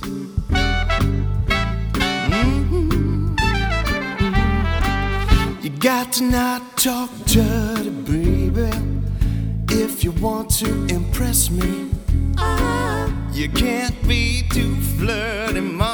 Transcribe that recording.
You got to not talk dirty, baby, if you want to impress me. You can't be too flirty, mama.